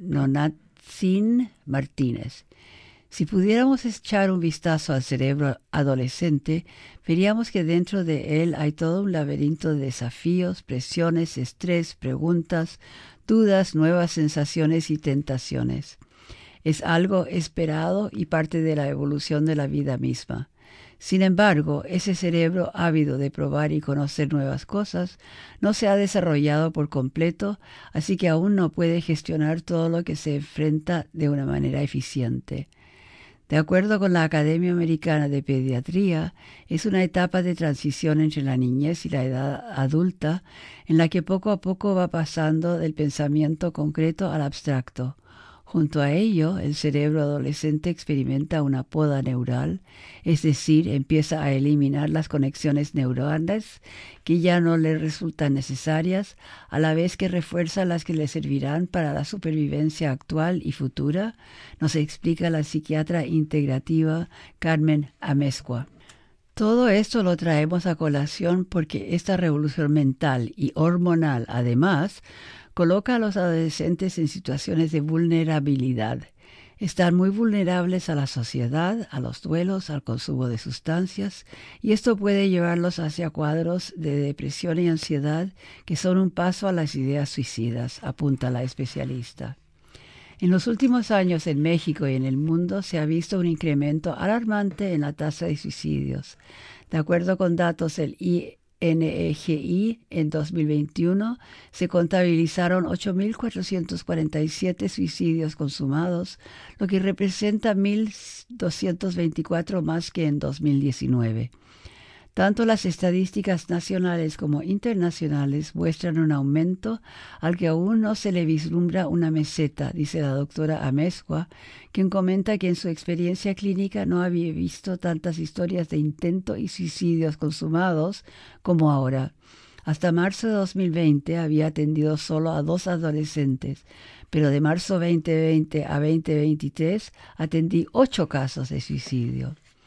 Nonatzin Martínez. Si pudiéramos echar un vistazo al cerebro adolescente, veríamos que dentro de él hay todo un laberinto de desafíos, presiones, estrés, preguntas, dudas, nuevas sensaciones y tentaciones. Es algo esperado y parte de la evolución de la vida misma. Sin embargo, ese cerebro ávido de probar y conocer nuevas cosas no se ha desarrollado por completo, así que aún no puede gestionar todo lo que se enfrenta de una manera eficiente. De acuerdo con la Academia Americana de Pediatría, es una etapa de transición entre la niñez y la edad adulta en la que poco a poco va pasando del pensamiento concreto al abstracto. Junto a ello, el cerebro adolescente experimenta una poda neural, es decir, empieza a eliminar las conexiones neuronales que ya no le resultan necesarias, a la vez que refuerza las que le servirán para la supervivencia actual y futura, nos explica la psiquiatra integrativa Carmen Amezcua. Todo esto lo traemos a colación porque esta revolución mental y hormonal, además, coloca a los adolescentes en situaciones de vulnerabilidad. Están muy vulnerables a la sociedad, a los duelos, al consumo de sustancias, y esto puede llevarlos hacia cuadros de depresión y ansiedad que son un paso a las ideas suicidas, apunta la especialista. En los últimos años en México y en el mundo se ha visto un incremento alarmante en la tasa de suicidios. De acuerdo con datos del I N E G I, en dos mil veintiuno se contabilizaron ocho mil cuatrocientos cuarenta y siete suicidios consumados, lo que representa mil doscientos veinticuatro más que en dos mil diecinueve. Tanto las estadísticas nacionales como internacionales muestran un aumento al que aún no se le vislumbra una meseta, dice la doctora Amezcua, quien comenta que en su experiencia clínica no había visto tantas historias de intento y suicidios consumados como ahora. Hasta marzo de dos mil veinte había atendido solo a dos adolescentes, pero de marzo veinte veinte a veinte veintitrés atendí ocho casos de suicidio.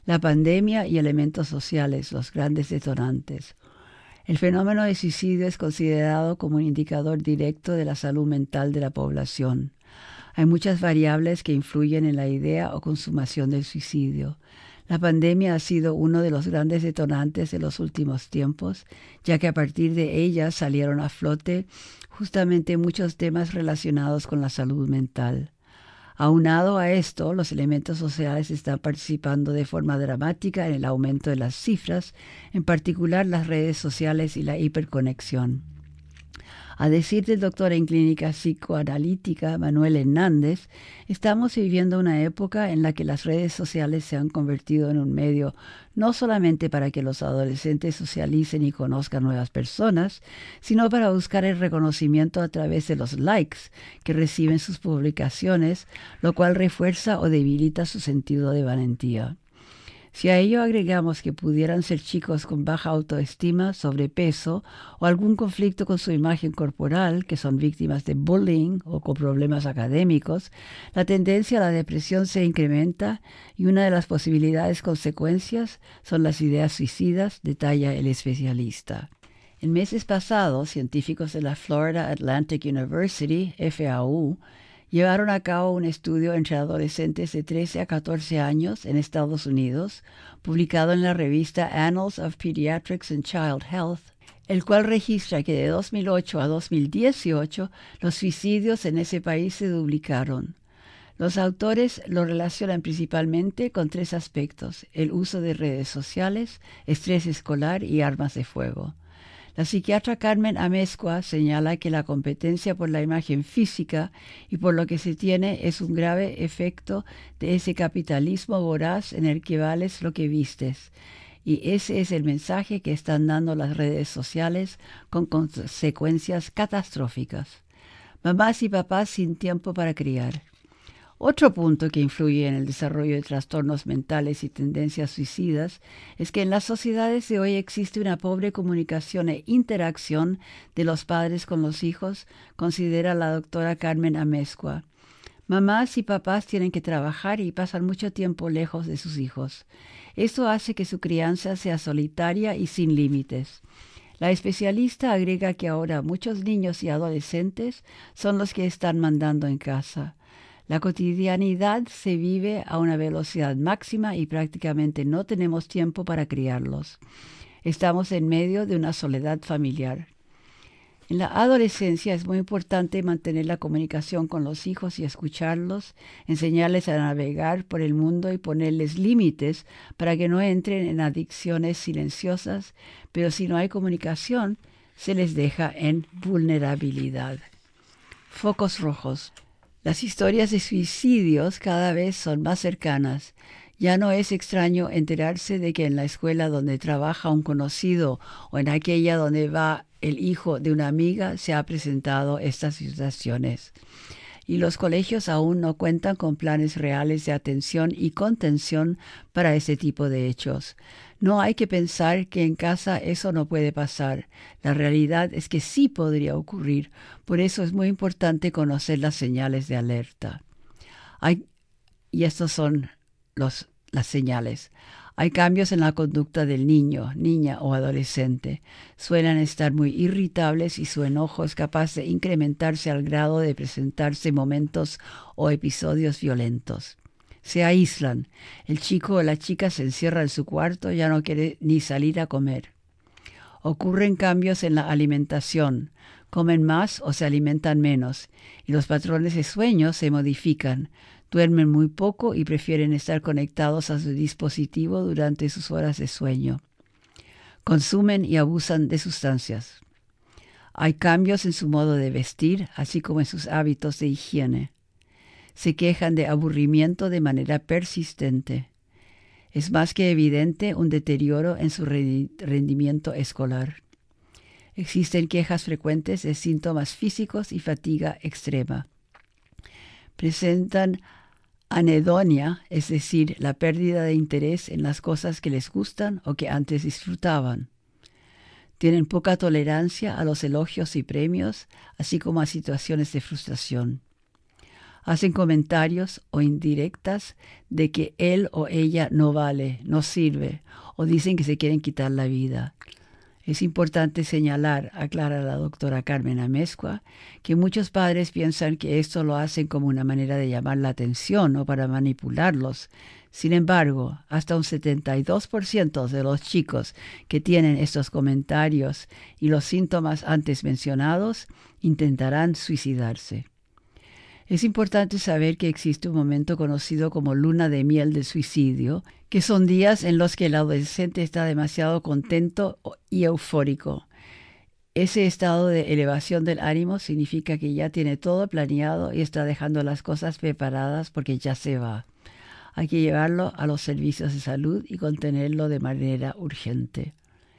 La pandemia y elementos sociales, los grandes detonantes. El fenómeno de suicidio es considerado como un indicador directo de la salud mental de la población. Hay muchas variables que influyen en la idea o consumación del suicidio. La pandemia ha sido uno de los grandes detonantes de los últimos tiempos, ya que a partir de ella salieron a flote justamente muchos temas relacionados con la salud mental. Aunado a esto, los elementos sociales están participando de forma dramática en el aumento de las cifras, en particular las redes sociales y la hiperconexión. A decir del doctor en clínica psicoanalítica Manuel Hernández, estamos viviendo una época en la que las redes sociales se han convertido en un medio no solamente para que los adolescentes socialicen y conozcan nuevas personas, sino para buscar el reconocimiento a través de los likes que reciben sus publicaciones, lo cual refuerza o debilita su sentido de valentía. Si a ello agregamos que pudieran ser chicos con baja autoestima, sobrepeso o algún conflicto con su imagen corporal, que son víctimas de bullying o con problemas académicos, la tendencia a la depresión se incrementa y una de las posibilidades consecuencias son las ideas suicidas, detalla el especialista. En meses pasados, científicos de la Florida Atlantic University, F A U, llevaron a cabo un estudio entre adolescentes de trece a catorce años en Estados Unidos, publicado en la revista Annals of Pediatrics and Child Health, el cual registra que de dos mil ocho a dos mil dieciocho los suicidios en ese país se duplicaron. Los autores lo relacionan principalmente con tres aspectos: el uso de redes sociales, estrés escolar y armas de fuego. La psiquiatra Carmen Amezcua señala que la competencia por la imagen física y por lo que se tiene es un grave efecto de ese capitalismo voraz en el que vales lo que vistes. Y ese es el mensaje que están dando las redes sociales con consecuencias catastróficas. Mamás y papás sin tiempo para criar. Otro punto que influye en el desarrollo de trastornos mentales y tendencias suicidas es que en las sociedades de hoy existe una pobre comunicación e interacción de los padres con los hijos, considera la doctora Carmen Amezcua. Mamás y papás tienen que trabajar y pasan mucho tiempo lejos de sus hijos. Esto hace que su crianza sea solitaria y sin límites. La especialista agrega que ahora muchos niños y adolescentes son los que están mandando en casa. La cotidianidad se vive a una velocidad máxima y prácticamente no tenemos tiempo para criarlos. Estamos en medio de una soledad familiar. En la adolescencia es muy importante mantener la comunicación con los hijos y escucharlos, enseñarles a navegar por el mundo y ponerles límites para que no entren en adicciones silenciosas, pero si no hay comunicación, se les deja en vulnerabilidad. Focos rojos. Las historias de suicidios cada vez son más cercanas. Ya no es extraño enterarse de que en la escuela donde trabaja un conocido o en aquella donde va el hijo de una amiga se ha presentado estas situaciones. Y los colegios aún no cuentan con planes reales de atención y contención para ese tipo de hechos. No hay que pensar que en casa eso no puede pasar. La realidad es que sí podría ocurrir. Por eso es muy importante conocer las señales de alerta. Hay, y estos son los, las señales. Hay cambios en la conducta del niño, niña o adolescente. Suelen estar muy irritables y su enojo es capaz de incrementarse al grado de presentarse momentos o episodios violentos. Se aíslan. El chico o la chica se encierra en su cuarto, ya no quiere ni salir a comer. Ocurren cambios en la alimentación. Comen más o se alimentan menos. Y los patrones de sueño se modifican. Duermen muy poco y prefieren estar conectados a su dispositivo durante sus horas de sueño. Consumen y abusan de sustancias. Hay cambios en su modo de vestir, así como en sus hábitos de higiene. Se quejan de aburrimiento de manera persistente. Es más que evidente un deterioro en su rendimiento escolar. Existen quejas frecuentes de síntomas físicos y fatiga extrema. Presentan anedonia, es decir, la pérdida de interés en las cosas que les gustan o que antes disfrutaban. Tienen poca tolerancia a los elogios y premios, así como a situaciones de frustración. Hacen comentarios o indirectas de que él o ella no vale, no sirve, o dicen que se quieren quitar la vida. Es importante señalar, aclara la doctora Carmen Amezcua, que muchos padres piensan que esto lo hacen como una manera de llamar la atención o para manipularlos. Sin embargo, hasta un setenta y dos por ciento de los chicos que tienen estos comentarios y los síntomas antes mencionados intentarán suicidarse. Es importante saber que existe un momento conocido como luna de miel del suicidio, que son días en los que el adolescente está demasiado contento y eufórico. Ese estado de elevación del ánimo significa que ya tiene todo planeado y está dejando las cosas preparadas porque ya se va. Hay que llevarlo a los servicios de salud y contenerlo de manera urgente.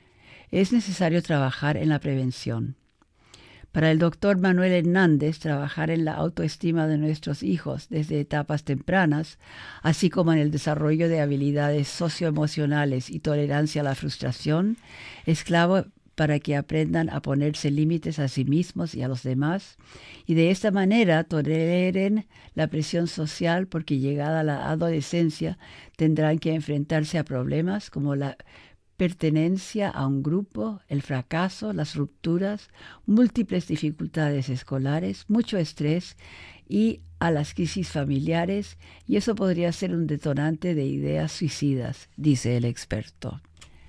Es necesario trabajar en la prevención. Para el doctor Manuel Hernández, trabajar en la autoestima de nuestros hijos desde etapas tempranas, así como en el desarrollo de habilidades socioemocionales y tolerancia a la frustración, es clave para que aprendan a ponerse límites a sí mismos y a los demás, y de esta manera toleren la presión social porque llegada la adolescencia tendrán que enfrentarse a problemas como la pertenencia a un grupo, el fracaso, las rupturas, múltiples dificultades escolares, mucho estrés y a las crisis familiares, y eso podría ser un detonante de ideas suicidas, dice el experto.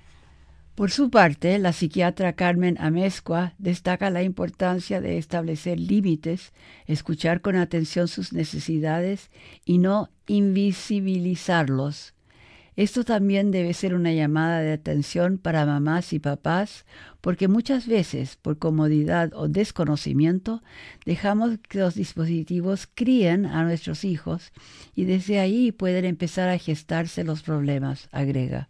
Por su parte, la psiquiatra Carmen Amezcua destaca la importancia de establecer límites, escuchar con atención sus necesidades y no invisibilizarlos. Esto también debe ser una llamada de atención para mamás y papás, porque muchas veces, por comodidad o desconocimiento, dejamos que los dispositivos críen a nuestros hijos y desde ahí pueden empezar a gestarse los problemas, agrega.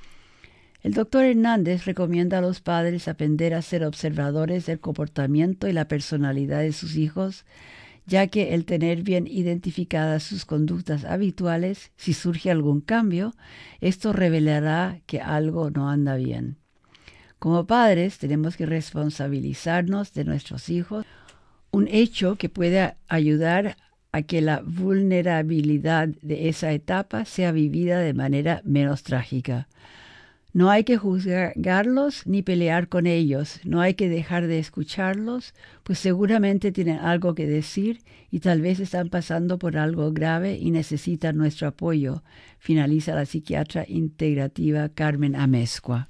El doctor Hernández recomienda a los padres aprender a ser observadores del comportamiento y la personalidad de sus hijos, ya que el tener bien identificadas sus conductas habituales, si surge algún cambio, esto revelará que algo no anda bien. Como padres tenemos que responsabilizarnos de nuestros hijos, un hecho que puede ayudar a que la vulnerabilidad de esa etapa sea vivida de manera menos trágica. No hay que juzgarlos ni pelear con ellos, no hay que dejar de escucharlos, pues seguramente tienen algo que decir y tal vez están pasando por algo grave y necesitan nuestro apoyo, finaliza la psiquiatra integrativa Carmen Amezcua.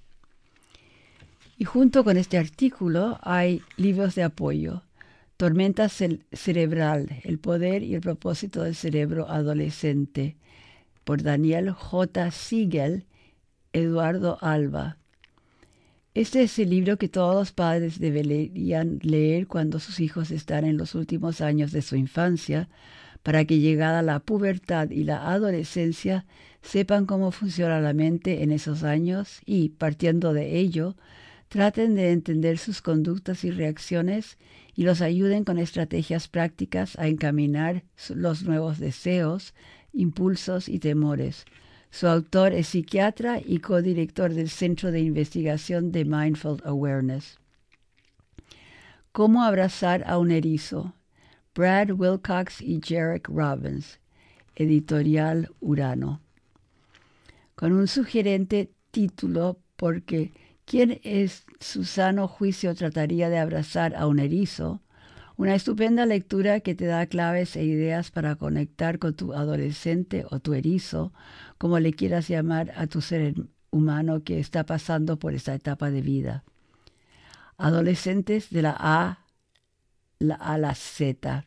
Y junto con este artículo hay libros de apoyo. Tormenta cerebral, el poder y el propósito del cerebro adolescente, por Daniel J. Siegel, Eduardo Alba. Este es el libro que todos los padres deberían leer cuando sus hijos están en los últimos años de su infancia, para que llegada la pubertad y la adolescencia sepan cómo funciona la mente en esos años y, partiendo de ello, traten de entender sus conductas y reacciones y los ayuden con estrategias prácticas a encaminar los nuevos deseos, impulsos y temores. Su autor es psiquiatra y codirector del Centro de Investigación de Mindful Awareness. ¿Cómo abrazar a un erizo? Brad Wilcox y Jarek Robbins, editorial Urano. Con un sugerente título porque ¿quién en su sano juicio trataría de abrazar a un erizo? Una estupenda lectura que te da claves e ideas para conectar con tu adolescente o tu erizo, como le quieras llamar a tu ser humano que está pasando por esta etapa de vida. Adolescentes de la A la, a la Z.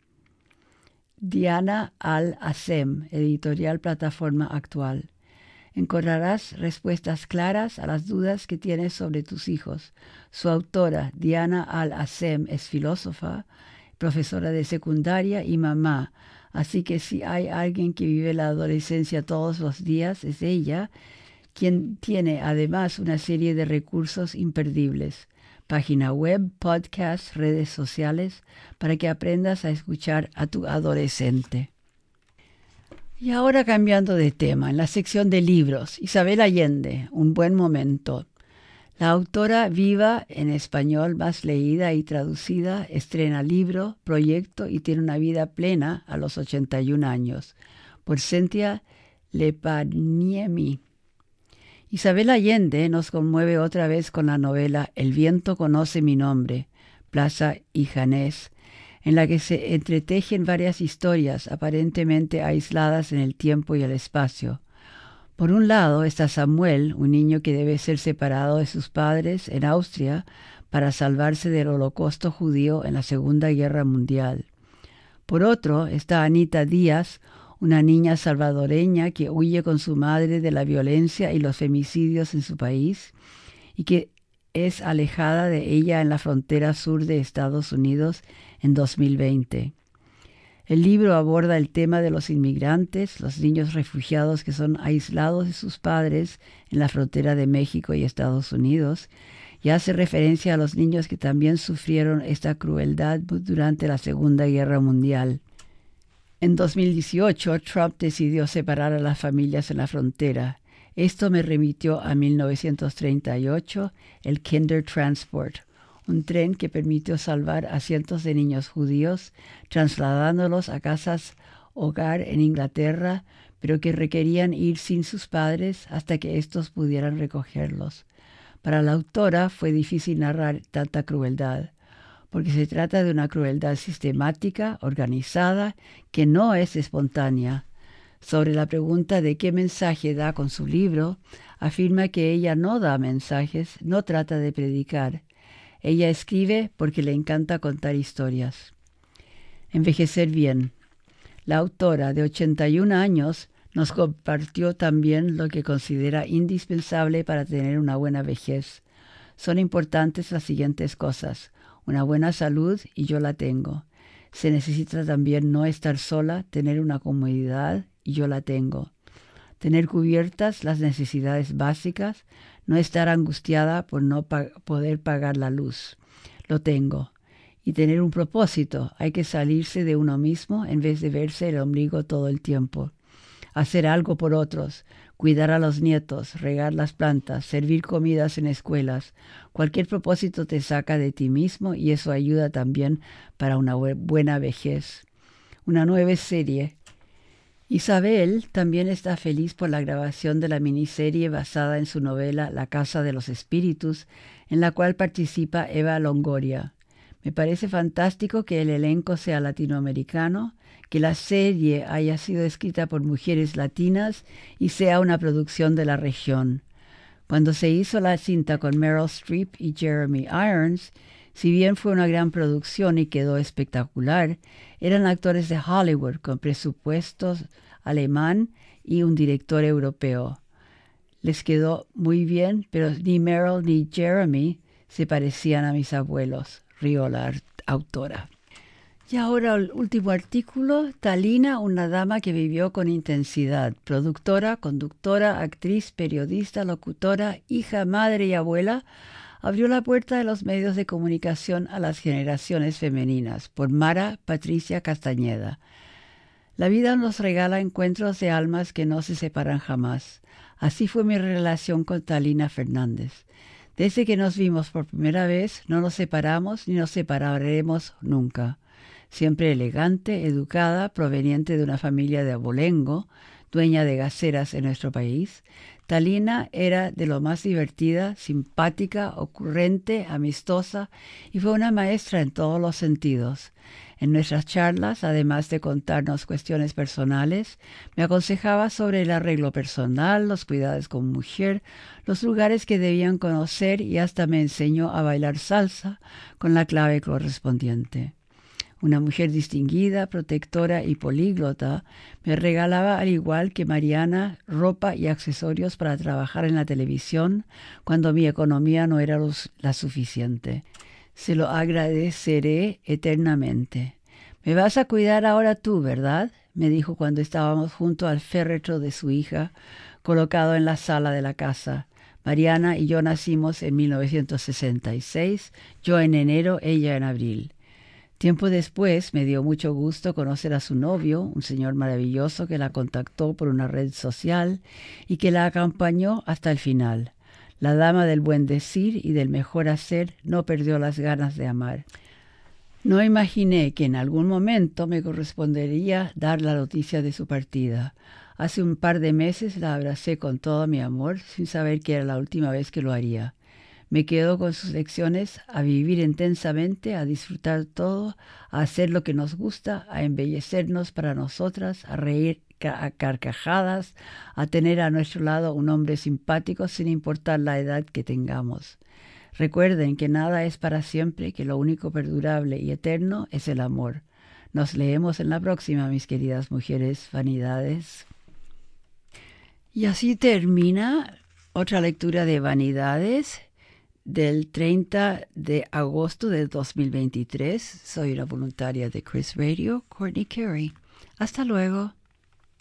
Diana Al-Assem, editorial Plataforma Actual. Encontrarás respuestas claras a las dudas que tienes sobre tus hijos. Su autora, Diana Al-Assem, es filósofa, profesora de secundaria y mamá, así que si hay alguien que vive la adolescencia todos los días, es ella, quien tiene además una serie de recursos imperdibles. Página web, podcast, redes sociales, para que aprendas a escuchar a tu adolescente. Y ahora cambiando de tema, en la sección de libros, Isabel Allende, Un buen momento. La autora viva en español, más leída y traducida, estrena libro, proyecto y tiene una vida plena a los ochenta y un años. Por Cynthia Lepaniemi. Isabel Allende nos conmueve otra vez con la novela El viento conoce mi nombre, Plaza y Janés, en la que se entretejen varias historias aparentemente aisladas en el tiempo y el espacio. Por un lado está Samuel, un niño que debe ser separado de sus padres en Austria para salvarse del holocausto judío en la Segunda Guerra Mundial. Por otro está Anita Díaz, una niña salvadoreña que huye con su madre de la violencia y los femicidios en su país y que es alejada de ella en la frontera sur de Estados Unidos en dos mil veinte. El libro aborda el tema de los inmigrantes, los niños refugiados que son aislados de sus padres en la frontera de México y Estados Unidos, y hace referencia a los niños que también sufrieron esta crueldad durante la Segunda Guerra Mundial. En dos mil dieciocho, Trump decidió separar a las familias en la frontera. Esto me remitió a mil novecientos treinta y ocho, el Kindertransport, un tren que permitió salvar a cientos de niños judíos, trasladándolos a casas hogar en Inglaterra, pero que requerían ir sin sus padres hasta que éstos pudieran recogerlos. Para la autora fue difícil narrar tanta crueldad, porque se trata de una crueldad sistemática, organizada, que no es espontánea. Sobre la pregunta de qué mensaje da con su libro, afirma que ella no da mensajes, no trata de predicar. Ella escribe porque le encanta contar historias. Envejecer bien. La autora, de ochenta y un años, nos compartió también lo que considera indispensable para tener una buena vejez. Son importantes las siguientes cosas: una buena salud, y yo la tengo. Se necesita también no estar sola, tener una comodidad, y yo la tengo. Tener cubiertas las necesidades básicas, no estar angustiada por no pa- poder pagar la luz. Lo tengo. Y tener un propósito. Hay que salirse de uno mismo en vez de verse el ombligo todo el tiempo. Hacer algo por otros, cuidar a los nietos, regar las plantas, servir comidas en escuelas. Cualquier propósito te saca de ti mismo y eso ayuda también para una buena vejez. Una nueva serie. Isabel también está feliz por la grabación de la miniserie basada en su novela La Casa de los Espíritus, en la cual participa Eva Longoria. Me parece fantástico que el elenco sea latinoamericano, que la serie haya sido escrita por mujeres latinas y sea una producción de la región. Cuando se hizo la cinta con Meryl Streep y Jeremy Irons, si bien fue una gran producción y quedó espectacular, eran actores de Hollywood con presupuestos alemán y un director europeo. Les quedó muy bien, pero ni Meryl ni Jeremy se parecían a mis abuelos, rió la autora. Y ahora el último artículo. Talina, una dama que vivió con intensidad, productora, conductora, actriz, periodista, locutora, hija, madre y abuela, abrió la puerta de los medios de comunicación a las generaciones femeninas, por Mara Patricia Castañeda. La vida nos regala encuentros de almas que no se separan jamás. Así fue mi relación con Talina Fernández. Desde que nos vimos por primera vez, no nos separamos ni nos separaremos nunca. Siempre elegante, educada, proveniente de una familia de abolengo, dueña de gaceras en nuestro país, Talina era de lo más divertida, simpática, ocurrente, amistosa y fue una maestra en todos los sentidos. En nuestras charlas, además de contarnos cuestiones personales, me aconsejaba sobre el arreglo personal, los cuidados con mujer, los lugares que debían conocer y hasta me enseñó a bailar salsa con la clave correspondiente. Una mujer distinguida, protectora y políglota, me regalaba, al igual que Mariana, ropa y accesorios para trabajar en la televisión cuando mi economía no era los, la suficiente. Se lo agradeceré eternamente. «Me vas a cuidar ahora tú, ¿verdad?», me dijo cuando estábamos junto al féretro de su hija, colocado en la sala de la casa. Mariana y yo nacimos en mil novecientos sesenta y seis, yo en enero, ella en abril. Tiempo después me dio mucho gusto conocer a su novio, un señor maravilloso que la contactó por una red social y que la acompañó hasta el final. La dama del buen decir y del mejor hacer no perdió las ganas de amar. No imaginé que en algún momento me correspondería dar la noticia de su partida. Hace un par de meses la abracé con todo mi amor, sin saber que era la última vez que lo haría. Me quedo con sus lecciones a vivir intensamente, a disfrutar todo, a hacer lo que nos gusta, a embellecernos para nosotras, a reír a carcajadas, a tener a nuestro lado un hombre simpático sin importar la edad que tengamos. Recuerden que nada es para siempre, que lo único perdurable y eterno es el amor. Nos leemos en la próxima, mis queridas mujeres vanidades. Y así termina otra lectura de Vanidades del treinta de agosto de dos mil veintitrés. Soy una voluntaria de Chris Radio, Courtney Carey. Hasta luego.